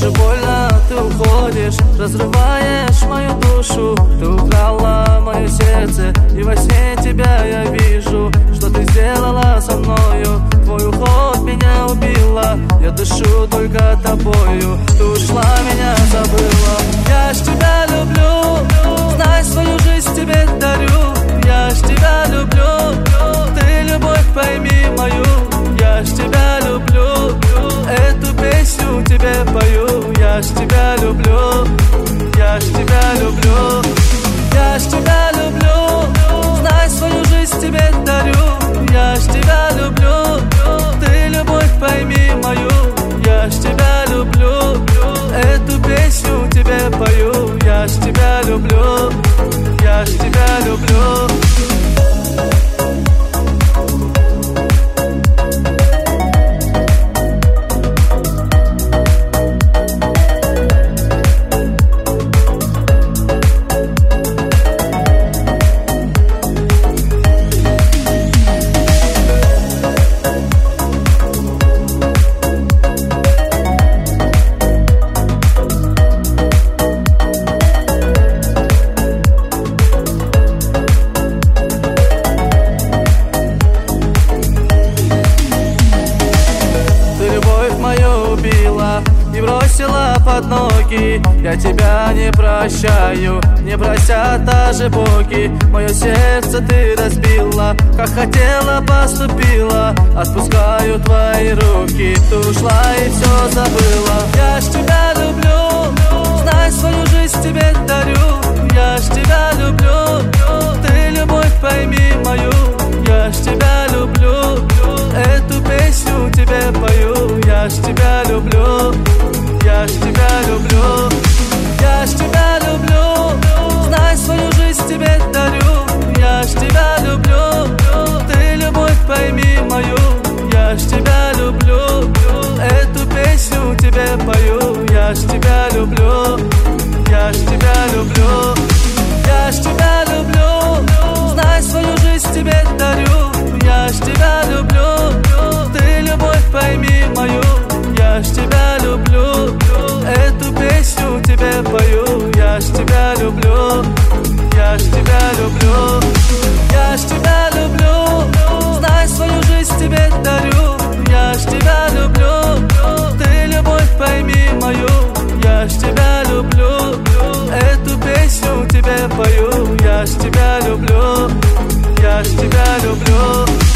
же больно, ты уходишь, разрываешь мою душу. Ты украла мое сердце, и во сне тебя я вижу. Что ты сделала со мною? Твой уход меня убила. Я дышу только тобою. Ты ушла, меня забыла. Я ж тебя люблю, знай, свою жизнь тебе дарю. Я ж тебя люблю, ты любовь пойми мою. Я ж тебя люблю, эту песню тебе пою. Я ж тебя люблю, я ж тебя люблю. Я ж тебя люблю, знай, свою жизнь тебе дарю. Я ж тебя люблю, ты любовь пойми мою. Я ж тебя люблю, эту песню тебе пою. Я ж тебя люблю, я ж тебя люблю. И бросила под ноги. Я тебя не прощаю, не просят даже боги. Мое сердце ты разбила, как хотела поступила. Отпускаю твои руки, ты ушла и все забыла. Я ж тебя люблю, знай, свою жизнь тебе дарю. Я ж тебя люблю, ты любовь пойми мою. Я ж тебя люблю, эту песню тебе пою. Я ж тебя люблю, я ж тебя люблю. Я ж тебя люблю, знай, свою жизнь тебе дарю. Я ж тебя люблю, ты любовь пойми мою. Я ж тебя люблю, эту песню тебе пою. Я ж тебя люблю, я ж тебя люблю. Я ж тебя люблю, знай, свою жизнь тебе дарю. Я ж тебя люблю, ты любовь пойми мою. Я ж тебя люблю, эту песню тебе пою. Я ж тебя люблю, я ж тебя люблю. Я ж тебя люблю, знай, свою жизнь тебе дарю. Я ж тебя люблю, ты любовь пойми мою. Я ж тебя люблю, эту песню тебе пою. Я ж тебя люблю, я ж тебя люблю.